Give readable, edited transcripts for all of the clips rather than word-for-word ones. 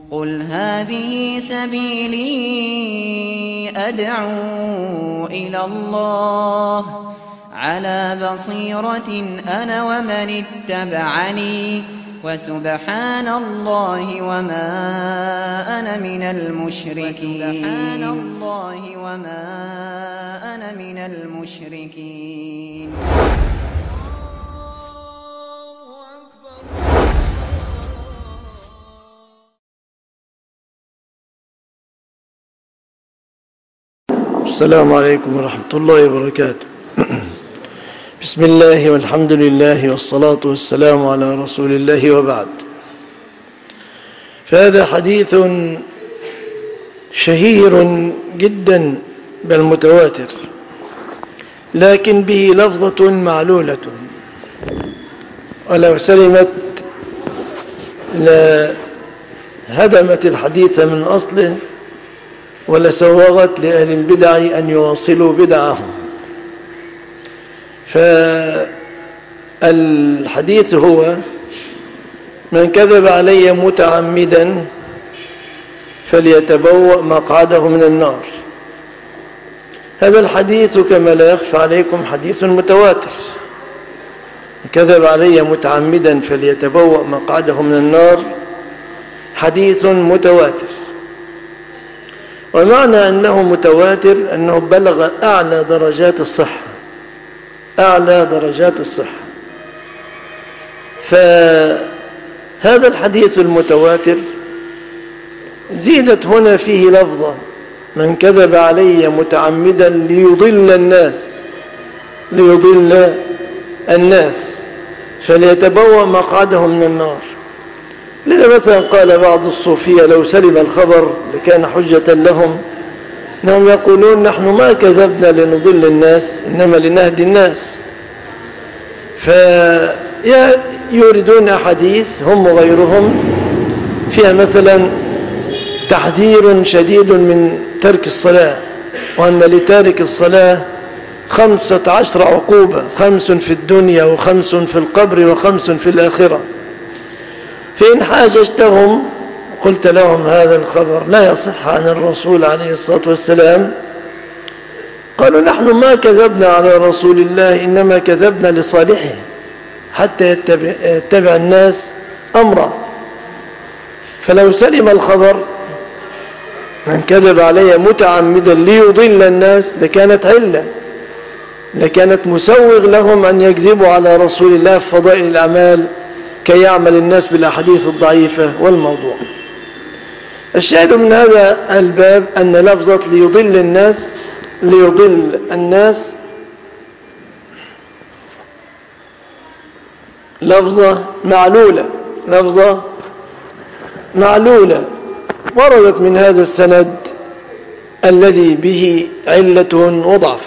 قُلْ هَٰذِهِ سَبِيلِي أَدْعُو إِلَى اللَّهِ ۚ عَلَىٰ بَصِيرَةٍ أَنَا وَمَنِ اتَّبَعَنِي ۖ وَسُبْحَانَ اللَّهِ وَمَا أَنَا مِنَ الْمُشْرِكِينَ. السلام عليكم ورحمة الله وبركاته. بسم الله والحمد لله والصلاة والسلام على رسول الله وبعد. فهذا حديث شهير جدا بل متواتر، لكن به لفظة معلولة، ولو سلمت لهدمت الحديث من أصله ولسوغت لأهل البدع أن يواصلوا بدعهم. فالحديث هو: من كذب علي متعمدا فليتبوأ مقعده من النار. هذا الحديث كما لا يخفى عليكم حديث متواتر. من كذب علي متعمدا فليتبوأ مقعده من النار حديث متواتر. ومعنى أنه متواتر أنه بلغ أعلى درجات الصحة، أعلى درجات الصحة. فهذا الحديث المتواتر زيدت هنا فيه لفظة: من كذب علي متعمدا ليضل الناس فليتبوأ مقعده من النار. لذا مثلا قال بعض الصوفية لو سلم الخبر لكان حجة لهم، انهم يقولون: نحن ما كذبنا لنضل الناس، انما لنهدي الناس. فيوردون حديث هم وغيرهم فيها مثلا تحذير شديد من ترك الصلاة، وأن لتارك الصلاة 15 عقوبة: 5 في الدنيا، و5 في القبر، و5 في الآخرة. فإن حاججتهم قلت لهم هذا الخبر لا يصح عن الرسول عليه الصلاة والسلام، قالوا: نحن ما كذبنا على رسول الله، إنما كذبنا لصالحه حتى يتبع الناس أمره. فلو سلم الخبر من كذب علي متعمدا ليضل الناس لكانت علة، لكانت مسوغ لهم أن يكذبوا على رسول الله في فضائل الأعمال كي يعمل الناس بالأحاديث الضعيفة والموضوع. الشاهد من هذا الباب أن لفظة ليضل الناس لفظة معلولة وردت من هذا السند الذي به علة وضعف.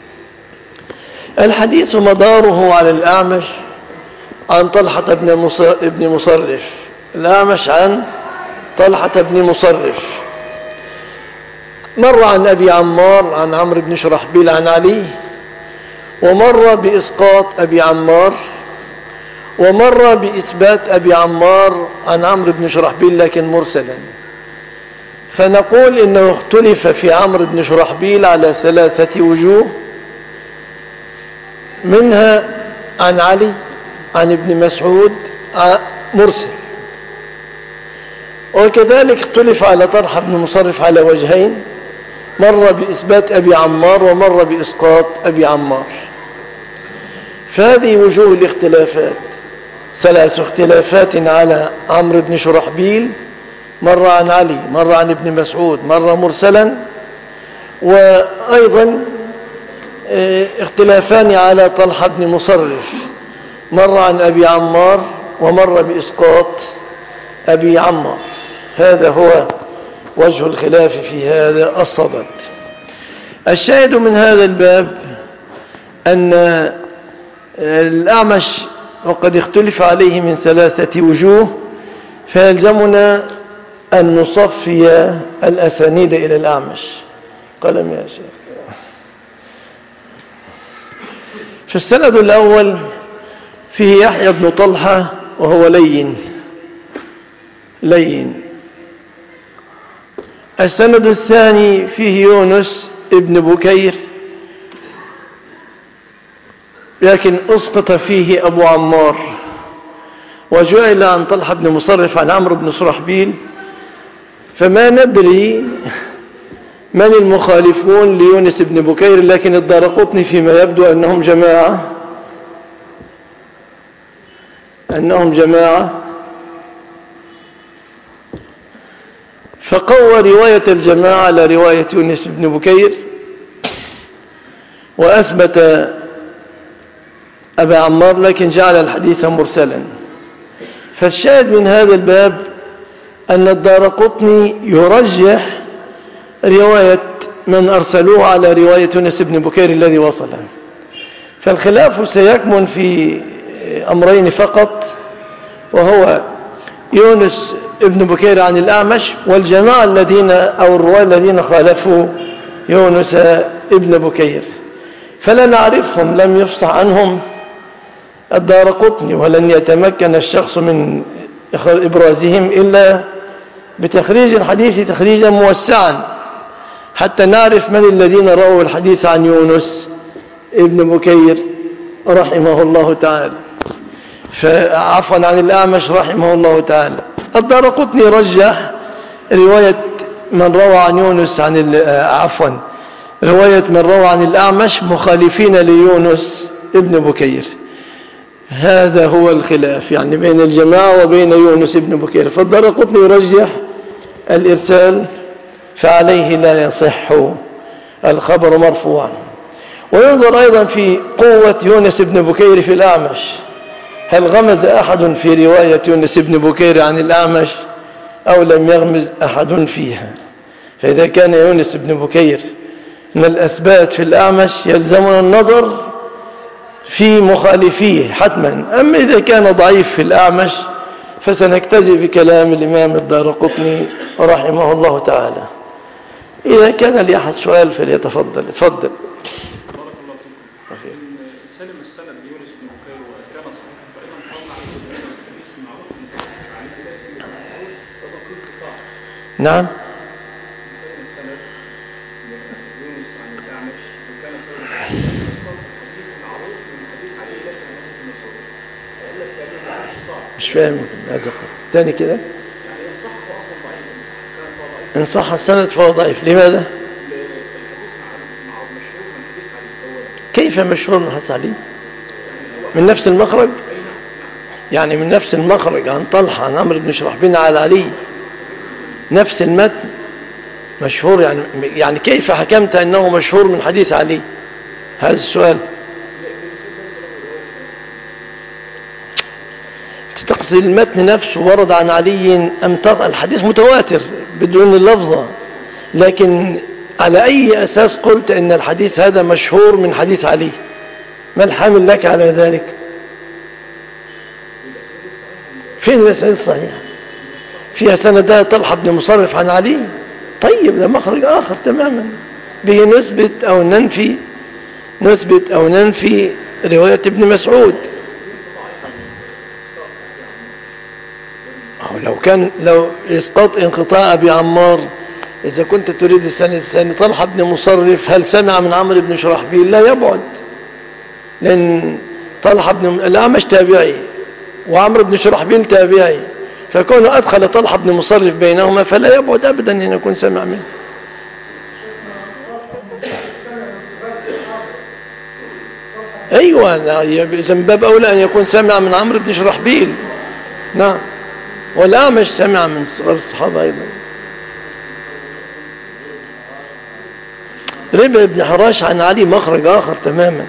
الحديث مداره على الأعمش عن طلحة بن مصرف. الأعمش عن طلحة بن مصرف. مر عن أبي عمار عن عمرو بن شرحبيل عن علي، ومر بإسقاط أبي عمار، ومر بإثبات أبي عمار عن عمرو بن شرحبيل لكن مرسلا. فنقول إنه اختلف في عمرو بن شرحبيل على 3 وجوه، منها عن علي عن ابن مسعود مرسل، وكذلك اختلف على طلحة بن مصرف على وجهين: مر بإثبات أبي عمار ومر بإسقاط أبي عمار. فهذه وجوه الاختلافات: 3 اختلافات على عمرو بن شرحبيل، مر عن علي، مر عن ابن مسعود، مر مرسلا. وأيضا اختلافان على طلحة بن مصرف، مر عن أبي عمار ومر بإسقاط أبي عمار. هذا هو وجه الخلاف في هذا الصدد. الشاهد من هذا الباب أن الأعمش وقد اختلف عليه من 3 وجوه، فيلزمنا أن نصفي الأسانيد إلى الأعمش. قلم يا شيخ. في السند الأول فيه يحيى بن طلحة وهو لين، السند الثاني فيه يونس ابن بكير، لكن أسقط فيه أبو عمار، وجعل عن طلحة بن مصرف عن عمرو بن شرحبيل، فما ندري من المخالفون ليونس بن بكير، لكن الدارقطني فيما يبدو أنهم جماعة، فقوى رواية الجماعة على رواية يونس بن بكير، وأثبت أبا عمار، لكن جعل الحديث مرسلا. فالشاهد من هذا الباب أن الدارقطني يرجح رواية من أرسلوه على رواية يونس بن بكير الذي وصله. فالخلاف سيكمن في أمرين فقط، وهو يونس ابن بكير عن الأعمش، والجماعة الذين أو الرواة الذين خالفوا يونس ابن بكير، فلا نعرفهم، لم يفصح عنهم الدارقطني، ولن يتمكن الشخص من إبرازهم إلا بتخريج الحديث تخريجا موسعا حتى نعرف من الذين رووا الحديث عن يونس ابن بكير رحمه الله تعالى، عفوا عن الأعمش رحمه الله تعالى. الدارقطني رجح رواية من روى عن يونس رواية من روى عن الأعمش مخالفين ليونس ابن بكير. هذا هو الخلاف يعني بين الجماعة وبين يونس ابن بكير. فالدارقطني يرجح الإرسال، فعليه لا يصح الخبر مرفوعا. وينظر أيضا في قوة يونس ابن بكير في الأعمش، هل غمز أحد في رواية يونس ابن بكير عن الأعمش أو لم يغمز أحد فيها؟ فإذا كان يونس ابن بكير من الأثبات في الأعمش يلزمنا النظر في مخالفيه حتما. أما إذا كان ضعيف في الأعمش فسنكتفي بكلام الإمام الدارقطني رحمه الله تعالى. إذا كان لي أحد سؤال فليتفضل. اتفضل. سلم السند يونس بن بكير وكان صحيحا فإن طلع الحديث المعروف عليه الاسم المعروف وبقي القطاع. نعم. سلم السند يونس عن الأعمش وكان سلم الحديث معروف من حديث عليه الاسم المعروف. فقال لك كان صعب. مش فاهم هذا تاني كده. يعني إن صح هو أصلا ضعيف، إن صح السند فهو ضعيف. لماذا؟ كيف مشهور من حديث علي؟ من نفس المخرج؟ يعني من نفس المخرج عن طلحة عن عمرو بن شرحبيل على علي، نفس المتن مشهور. يعني كيف حكمت أنه مشهور من حديث علي؟ هذا السؤال. تقصد المتن نفسه ورد عن علي أم الحديث متواتر بدون اللفظة، لكن على أي أساس قلت أن الحديث هذا مشهور من حديث علي؟ ما الحامل لك على ذلك؟ فين الأسئلة الصحيحة؟ فيها سندها طلحة بن مصرف عن علي. طيب ده مخرج آخر تماما، به نثبت أو ننفي رواية ابن مسعود. لو إسقاط انقطاع أبي عمار، إذا كنت تريد السند الثاني طلحة بن مصرف هل سمع من عمرو بن شرحبيل؟ لا يبعد، لأن طلحة بن الأعمش تابعي وعمرو بن شرحبيل تابعي، فكونه أدخل طلحة بن مصرف بينهما فلا يبعد أبدا أن يكون سمع منه. أيوة، إذا باب أولى أن يكون سمع من عمرو بن شرحبيل. نعم، والأعمش سمع من صغار الصحابة أيضا. ربع بن حراش عن علي مخرج آخر تماما.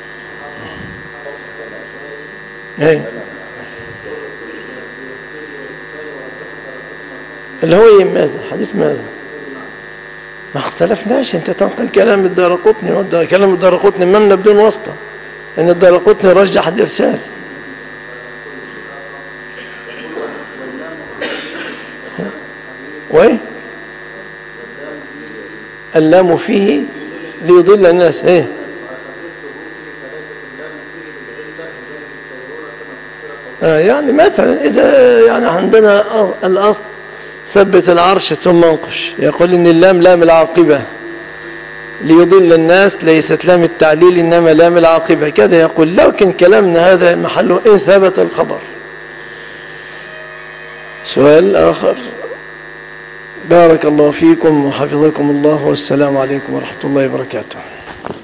اللي هو ماذا؟ حديث ماذا؟ ما اختلفناش، انت تنقل كلام الدارقطني، كلام الدارقطني ممن بدون واسطة، ان الدارقطني رجح الإرسال. وإيه؟ اللام فيه ليضل الناس. ايه يعني مثلا إذا يعني عندنا الأصل ثبت العرش ثم انقش. يقول إن اللام لام العاقبة ليضل الناس، ليست لام التعليل إنما لام العاقبة، كذا يقول. لكن كلامنا هذا محله إن ثبت الخبر. سؤال آخر. بارك الله فيكم وحفظكم الله، والسلام عليكم ورحمة الله وبركاته.